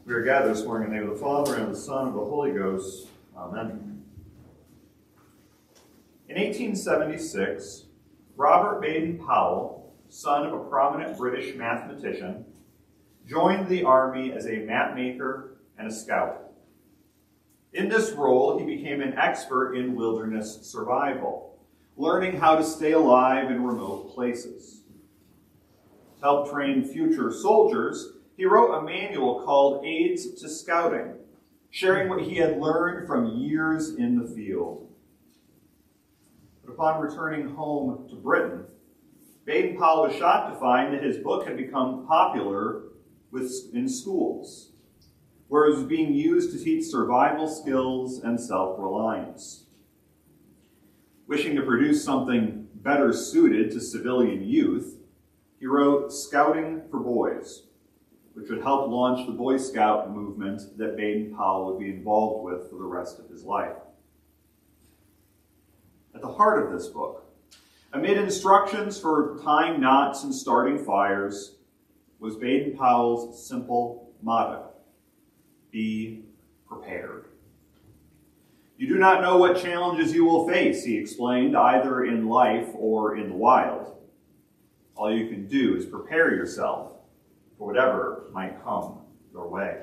We are gathered this morning in the name of the Father, and of the Son, and of the Holy Ghost. Amen. In 1876, Robert Baden-Powell, son of a prominent British mathematician, joined the army as a mapmaker and a scout. In this role, he became an expert in wilderness survival, learning how to stay alive in remote places. To help train future soldiers, he wrote a manual called Aids to Scouting, sharing what he had learned from years in the field. But upon returning home to Britain, Baden-Powell was shocked to find that his book had become popular in schools, where it was being used to teach survival skills and self-reliance. Wishing to produce something better suited to civilian youth, he wrote Scouting for Boys, which would help launch the Boy Scout movement that Baden-Powell would be involved with for the rest of his life. At the heart of this book, amid instructions for tying knots and starting fires, was Baden-Powell's simple motto: be prepared. You do not know what challenges you will face, he explained, either in life or in the wild. All you can do is prepare yourself for whatever might come your way.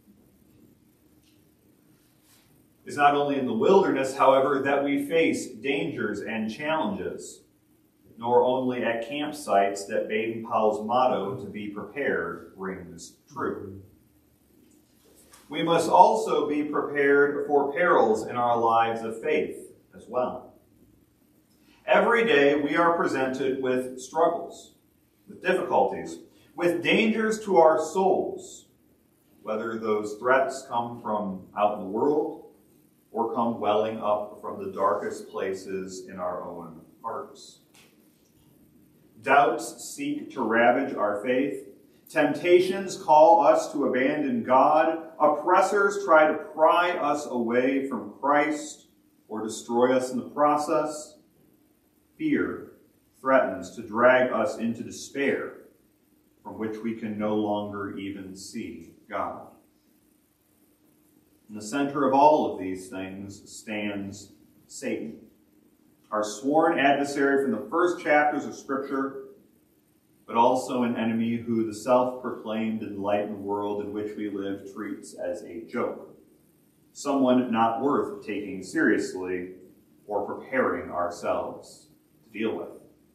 It's not only in the wilderness, however, that we face dangers and challenges, nor only at campsites that Baden-Powell's motto, to be prepared, rings true. We must also be prepared for perils in our lives of faith as well. Every day we are presented with struggles, with difficulties, with dangers to our souls, whether those threats come from out in the world or come welling up from the darkest places in our own hearts. Doubts seek to ravage our faith. Temptations call us to abandon God. Oppressors try to pry us away from Christ or destroy us in the process. Fear threatens to drag us into despair, from which we can no longer even see God. In the center of all of these things stands Satan, our sworn adversary from the first chapters of Scripture, but also an enemy who the self-proclaimed enlightened world in which we live treats as a joke, someone not worth taking seriously or preparing ourselves to deal with.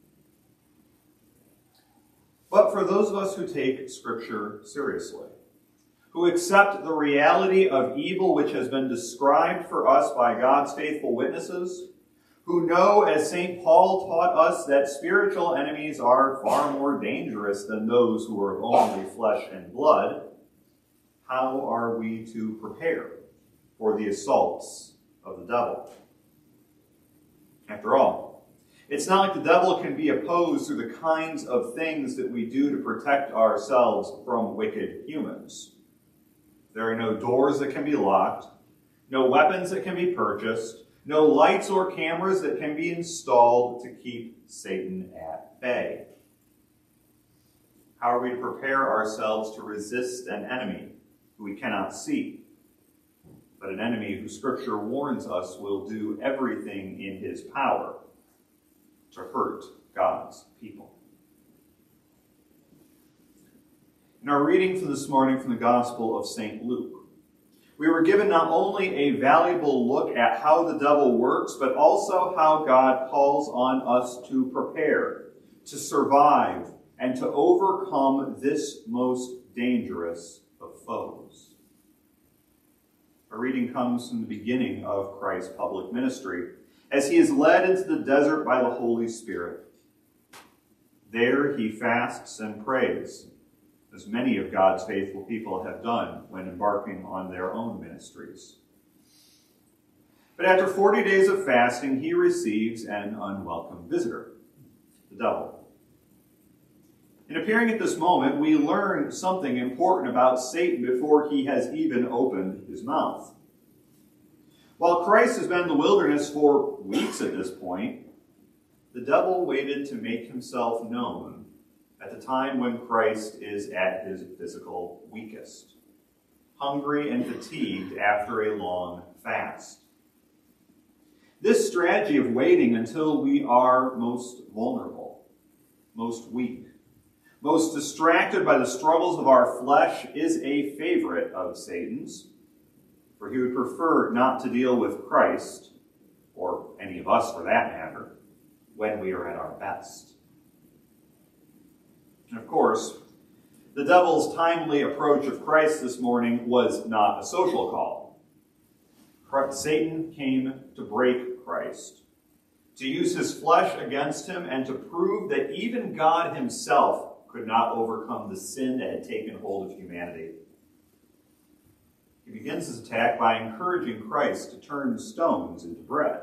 But for those of us who take Scripture seriously, who accept the reality of evil which has been described for us by God's faithful witnesses, who know, as St. Paul taught us, that spiritual enemies are far more dangerous than those who are only flesh and blood, how are we to prepare for the assaults of the devil? After all, it's not like the devil can be opposed through the kinds of things that we do to protect ourselves from wicked humans. There are no doors that can be locked, no weapons that can be purchased, no lights or cameras that can be installed to keep Satan at bay. How are we to prepare ourselves to resist an enemy who we cannot see, but an enemy who Scripture warns us will do everything in his power to hurt God's people? In our reading for this morning from the Gospel of St. Luke, we were given not only a valuable look at how the devil works, but also how God calls on us to prepare, to survive, and to overcome this most dangerous of foes. Our reading comes from the beginning of Christ's public ministry, as he is led into the desert by the Holy Spirit. There he fasts and prays, as many of God's faithful people have done when embarking on their own ministries. But after 40 days of fasting, he receives an unwelcome visitor, the devil. In appearing at this moment, we learn something important about Satan before he has even opened his mouth. While Christ has been in the wilderness for weeks at this point, the devil waited to make himself known at the time when Christ is at his physical weakest. hungry and fatigued after a long fast. This strategy of waiting until we are most vulnerable, most weak, most distracted by the struggles of our flesh is a favorite of Satan's, for he would prefer not to deal with Christ, or any of us for that matter, when we are at our best. And of course, the devil's timely approach of Christ this morning was not a social call. Satan came to break Christ, to use his flesh against him, and to prove that even God himself could not overcome the sin that had taken hold of humanity. He begins his attack by encouraging Christ to turn stones into bread.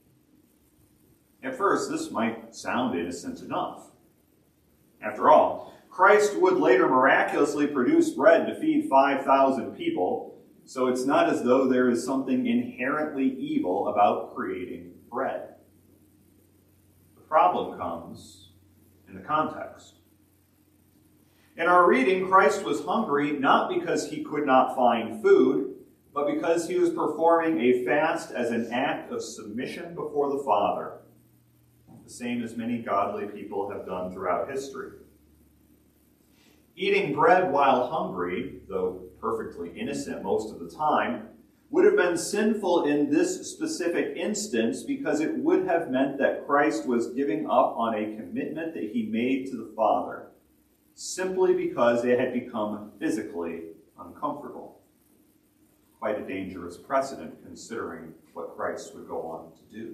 At first, this might sound innocent enough. After all, Christ would later miraculously produce bread to feed 5,000 people, so it's not as though there is something inherently evil about creating bread. The problem comes in the context. In our reading, Christ was hungry not because he could not find food, but because he was performing a fast as an act of submission before the Father, the same as many godly people have done throughout history. Eating bread while hungry, though perfectly innocent most of the time, would have been sinful in this specific instance because it would have meant that Christ was giving up on a commitment that he made to the Father, simply because it had become physically uncomfortable. Quite a dangerous precedent considering what Christ would go on to do.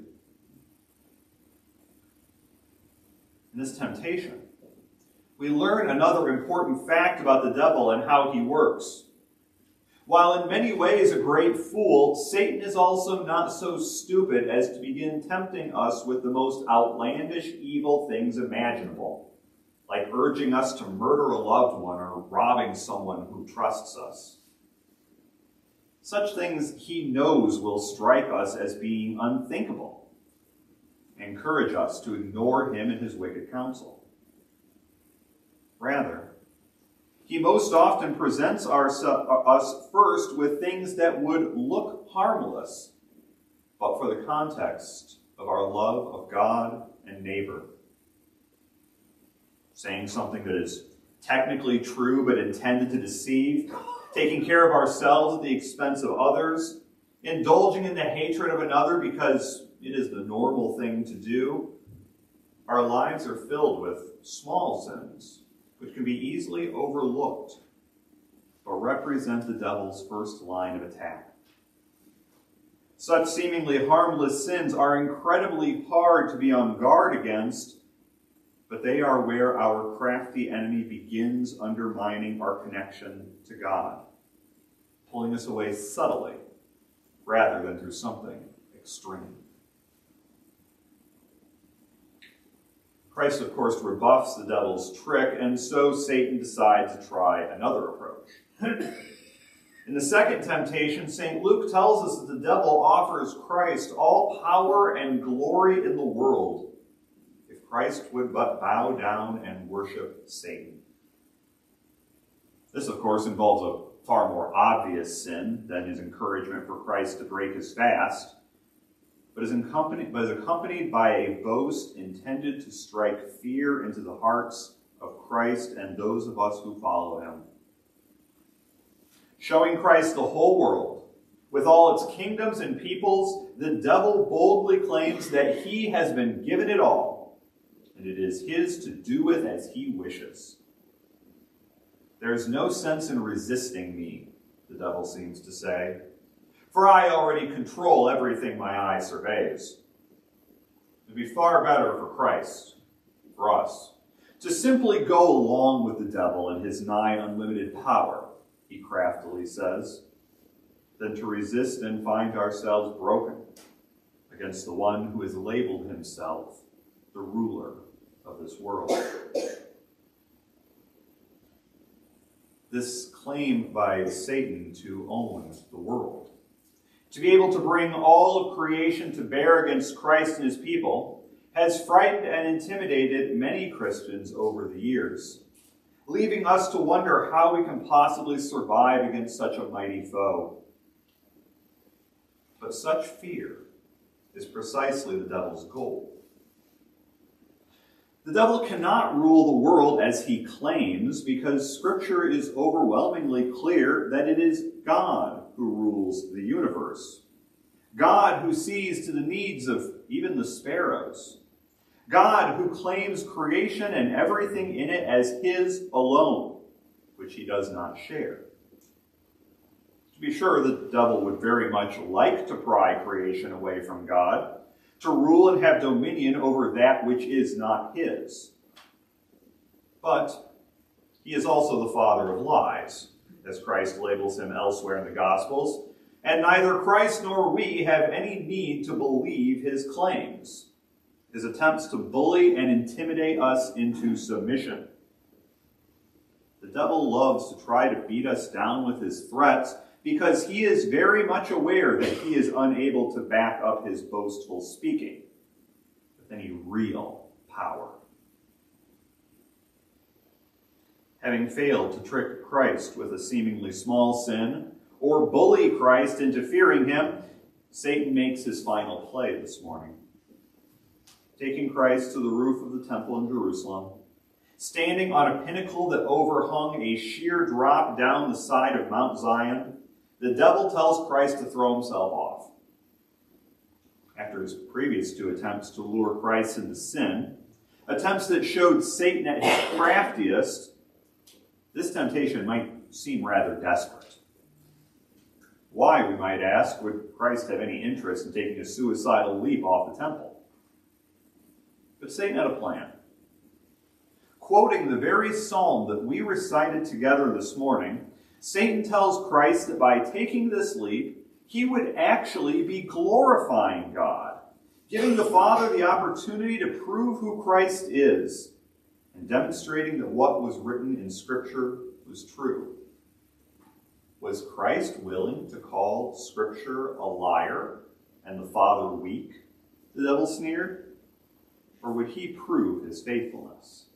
In this temptation, we learn another important fact about the devil and how he works. While in many ways a great fool, Satan is also not so stupid as to begin tempting us with the most outlandish evil things imaginable, like urging us to murder a loved one or robbing someone who trusts us. Such things he knows will strike us as being unthinkable, encourage us to ignore him and his wicked counsel. Rather, he most often presents us first with things that would look harmless, but for the context of our love of God and neighbor. Saying something that is technically true but intended to deceive, taking care of ourselves at the expense of others, indulging in the hatred of another because it is the normal thing to do. Our lives are filled with small sins, which can be easily overlooked, but represent the devil's first line of attack. Such seemingly harmless sins are incredibly hard to be on guard against, but they are where our crafty enemy begins undermining our connection to God, pulling us away subtly rather than through something extreme. Christ, of course, rebuffs the devil's trick, and so Satan decides to try another approach. In the second temptation, St. Luke tells us that the devil offers Christ all power and glory in the world if Christ would but bow down and worship Satan. This, of course, involves a far more obvious sin than his encouragement for Christ to break his fast, but is accompanied by a boast intended to strike fear into the hearts of Christ and those of us who follow him. Showing Christ the whole world, with all its kingdoms and peoples, the devil boldly claims that he has been given it all, and it is his to do with as he wishes. There is no sense in resisting me, the devil seems to say, for I already control everything my eye surveys. It would be far better for Christ, for us, to simply go along with the devil and his nigh unlimited power, he craftily says, than to resist and find ourselves broken against the one who has labeled himself the ruler of this world. This claim by Satan to own the world, to be able to bring all of creation to bear against Christ and his people, has frightened and intimidated many Christians over the years. leaving us to wonder how we can possibly survive against such a mighty foe. But such fear is precisely the devil's goal. The devil cannot rule the world as he claims, because Scripture is overwhelmingly clear that it is God who rules the universe. God who sees to the needs of even the sparrows. God who claims creation and everything in it as his alone, which he does not share. To be sure, the devil would very much like to pry creation away from God, to rule and have dominion over that which is not his. But he is also the father of lies, as Christ labels him elsewhere in the Gospels, and neither Christ nor we have any need to believe his claims, his attempts to bully and intimidate us into submission. The devil loves to try to beat us down with his threats, because he is very much aware that he is unable to back up his boastful speaking with any real power. Having failed to trick Christ with a seemingly small sin, or bully Christ into fearing him, Satan makes his final play this morning. Taking Christ to the roof of the temple in Jerusalem, standing on a pinnacle that overhung a sheer drop down the side of Mount Zion, the devil tells Christ to throw himself off. After his previous two attempts to lure Christ into sin, attempts that showed Satan at his craftiest, this temptation might seem rather desperate. Why, we might ask, would Christ have any interest in taking a suicidal leap off the temple? But Satan had a plan. Quoting the very psalm that we recited together this morning, Satan tells Christ that by taking this leap, he would actually be glorifying God, giving the Father the opportunity to prove who Christ is, and demonstrating that what was written in Scripture was true. Was Christ willing to call Scripture a liar and the Father weak? The devil sneered. Or would he prove his faithfulness?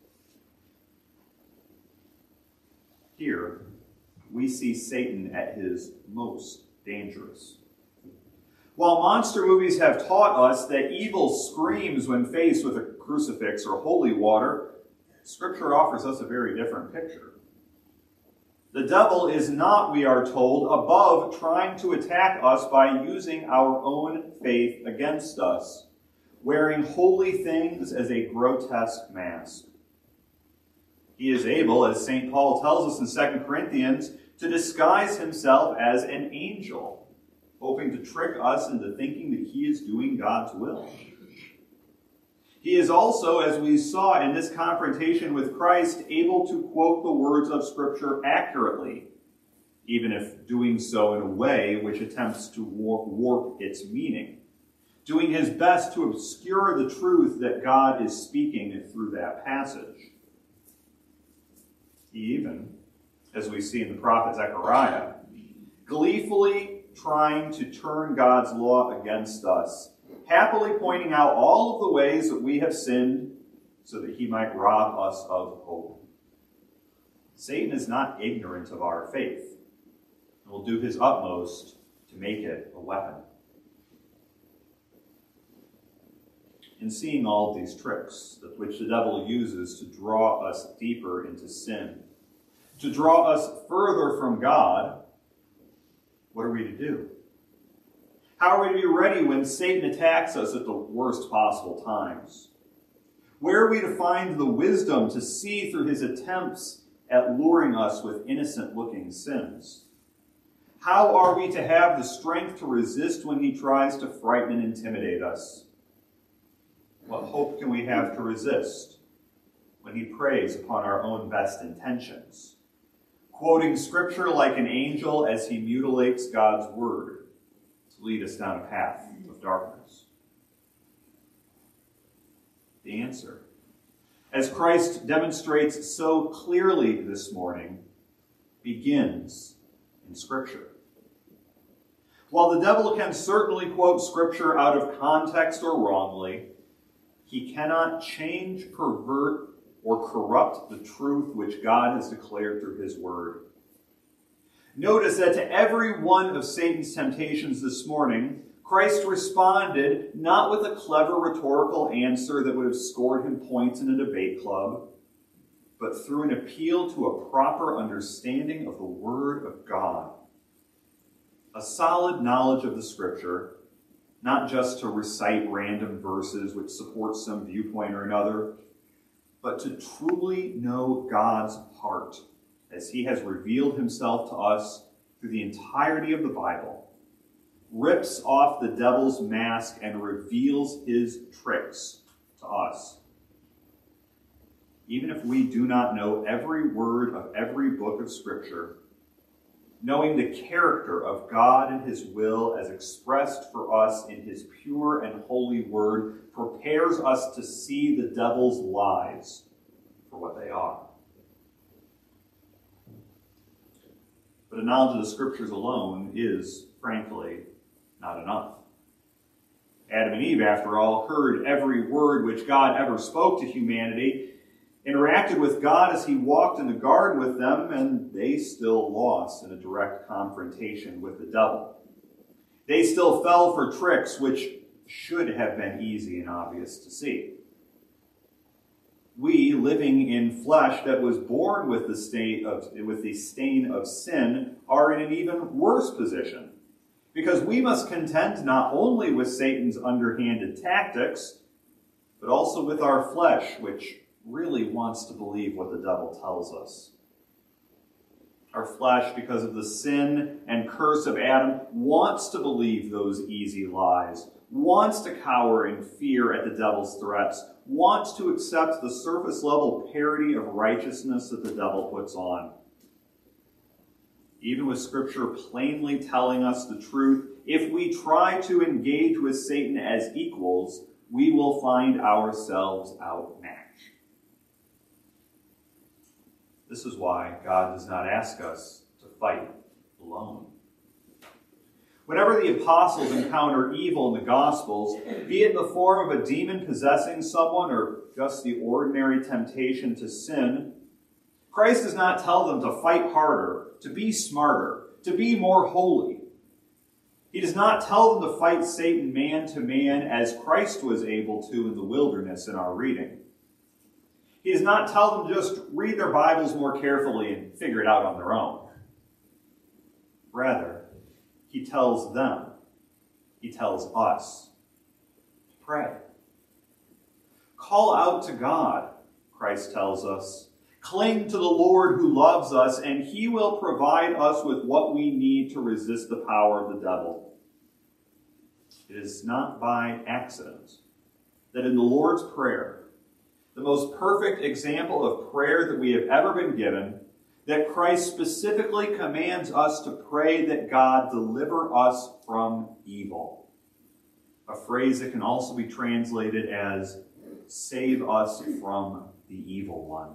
Here, we see Satan at his most dangerous. While monster movies have taught us that evil screams when faced with a crucifix or holy water, Scripture offers us a very different picture. The devil is not, we are told, above trying to attack us by using our own faith against us, wearing holy things as a grotesque mask. He is able, as St. Paul tells us in 2 Corinthians, to disguise himself as an angel, hoping to trick us into thinking that he is doing God's will. He is also, as we saw in this confrontation with Christ, able to quote the words of Scripture accurately, even if doing so in a way which attempts to warp its meaning, doing his best to obscure the truth that God is speaking through that passage. He even, as we see in the prophet Zechariah, gleefully trying to turn God's law against us, happily pointing out all of the ways that we have sinned so that he might rob us of hope. Satan is not ignorant of our faith and will do his utmost to make it a weapon. In seeing all of these tricks that which the devil uses to draw us deeper into sin, to draw us further from God, what are we to do? How are we to be ready when Satan attacks us at the worst possible times? Where are we to find the wisdom to see through his attempts at luring us with innocent-looking sins? How are we to have the strength to resist when he tries to frighten and intimidate us? What hope can we have to resist when he preys upon our own best intentions, quoting Scripture like an angel as he mutilates God's word to lead us down a path of darkness? The answer, as Christ demonstrates so clearly this morning, begins in Scripture. While the devil can certainly quote Scripture out of context or wrongly, he cannot change, pervert, or corrupt the truth which God has declared through his word. Notice that to every one of Satan's temptations this morning, Christ responded not with a clever rhetorical answer that would have scored him points in a debate club, but through an appeal to a proper understanding of the Word of God. A solid knowledge of the Scripture, not just to recite random verses which support some viewpoint or another, but to truly know God's heart as he has revealed himself to us through the entirety of the Bible, rips off the devil's mask and reveals his tricks to us. Even if we do not know every word of every book of Scripture, knowing the character of God and his will as expressed for us in his pure and holy word prepares us to see the devil's lies for what they are. But a knowledge of the Scriptures alone is, frankly, not enough. Adam and Eve, after all, heard every word which God ever spoke to humanity, interacted with God as he walked in the garden with them, and they still lost in a direct confrontation with the devil. They still fell for tricks which should have been easy and obvious to see. We, living in flesh that was born with the stain of sin, are in an even worse position, because we must contend not only with Satan's underhanded tactics, but also with our flesh, which really wants to believe what the devil tells us. Our flesh, because of the sin and curse of Adam, wants to believe those easy lies, wants to cower in fear at the devil's threats, wants to accept the surface-level parody of righteousness that the devil puts on. Even with Scripture plainly telling us the truth, if we try to engage with Satan as equals, we will find ourselves outmatched. This is why God does not ask us to fight alone. Whenever the apostles encounter evil in the Gospels, be it in the form of a demon possessing someone or just the ordinary temptation to sin, Christ does not tell them to fight harder, to be smarter, to be more holy. He does not tell them to fight Satan man to man as Christ was able to in the wilderness in our reading. He does not tell them to just read their Bibles more carefully and figure it out on their own. Rather, he tells them, he tells us, to pray. Call out to God, Christ tells us. Cling to the Lord who loves us, and he will provide us with what we need to resist the power of the devil. It is not by accident that in the Lord's Prayer, the most perfect example of prayer that we have ever been given, that Christ specifically commands us to pray that God deliver us from evil. A phrase that can also be translated as, save us from the evil one.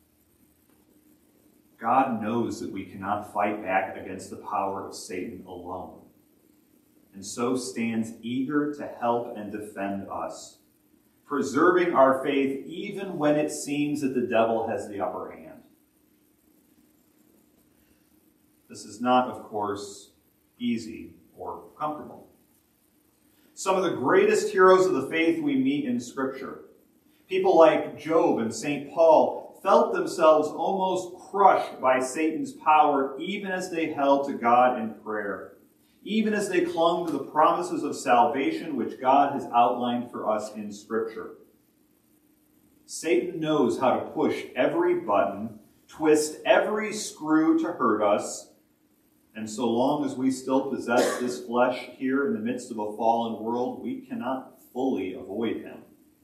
God knows that we cannot fight back against the power of Satan alone, and so stands eager to help and defend us, preserving our faith even when it seems that the devil has the upper hand. This is not, of course, easy or comfortable. Some of the greatest heroes of the faith we meet in Scripture, people like Job and St. Paul, felt themselves almost crushed by Satan's power even as they held to God in prayer, even as they clung to the promises of salvation which God has outlined for us in Scripture. Satan knows how to push every button, twist every screw to hurt us, and so long as we still possess this flesh here in the midst of a fallen world, we cannot fully avoid him.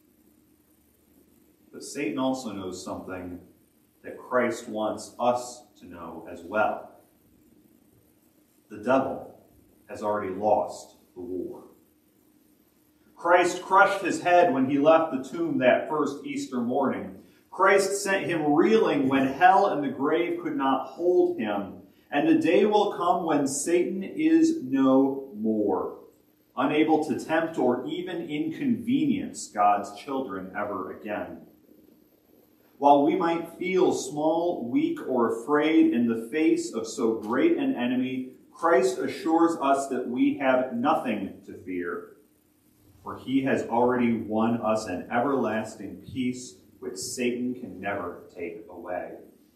But Satan also knows something that Christ wants us to know as well. The devil has already lost the war. Christ crushed his head when he left the tomb that first Easter morning. Christ sent him reeling when hell and the grave could not hold him. And the day will come when Satan is no more, unable to tempt or even inconvenience God's children ever again. While we might feel small, weak, or afraid in the face of so great an enemy, Christ assures us that we have nothing to fear, for he has already won us an everlasting peace which Satan can never take away.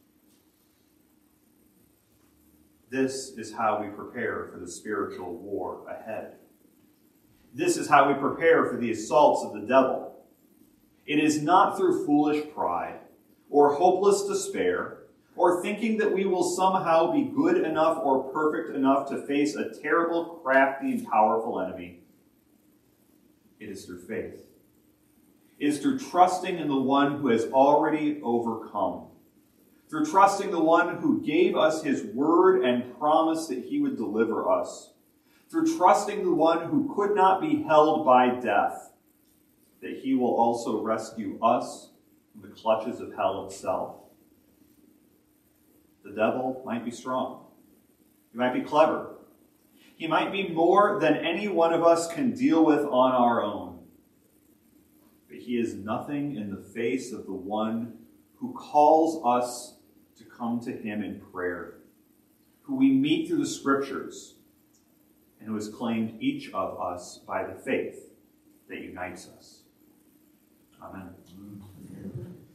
This is how we prepare for the spiritual war ahead. This is how we prepare for the assaults of the devil. It is not through foolish pride, or hopeless despair, or thinking that we will somehow be good enough or perfect enough to face a terrible, crafty, and powerful enemy. It is through faith. It is through trusting in the one who has already overcome. Through trusting the one who gave us his word and promised that he would deliver us. Through trusting the one who could not be held by death, that he will also rescue us from the clutches of hell itself. The devil might be strong. He might be clever. He might be more than any one of us can deal with on our own. But he is nothing in the face of the one who calls us to come to him in prayer, who we meet through the Scriptures, and who has claimed each of us by the faith that unites us. Amen.